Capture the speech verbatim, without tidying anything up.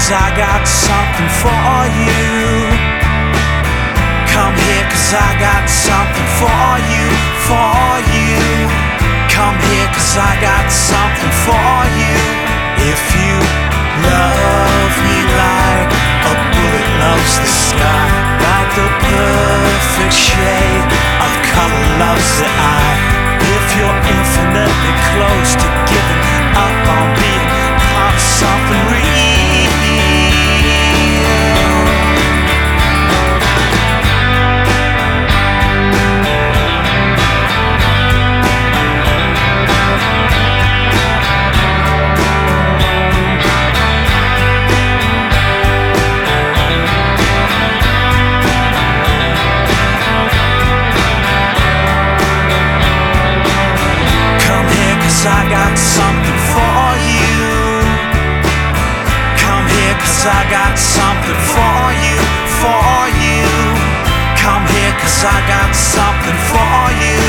'cause I got something for you. Come here 'cause I got something for you, for you. Come here 'cause I got something for you. If you love me like a bullet loves the sky, like the perfect shade of color loves the eye. If you're infinitely close to giving up on being part of something real, I got something for you. Come here 'cause I got something for you, for you. Come here 'cause I got something for you.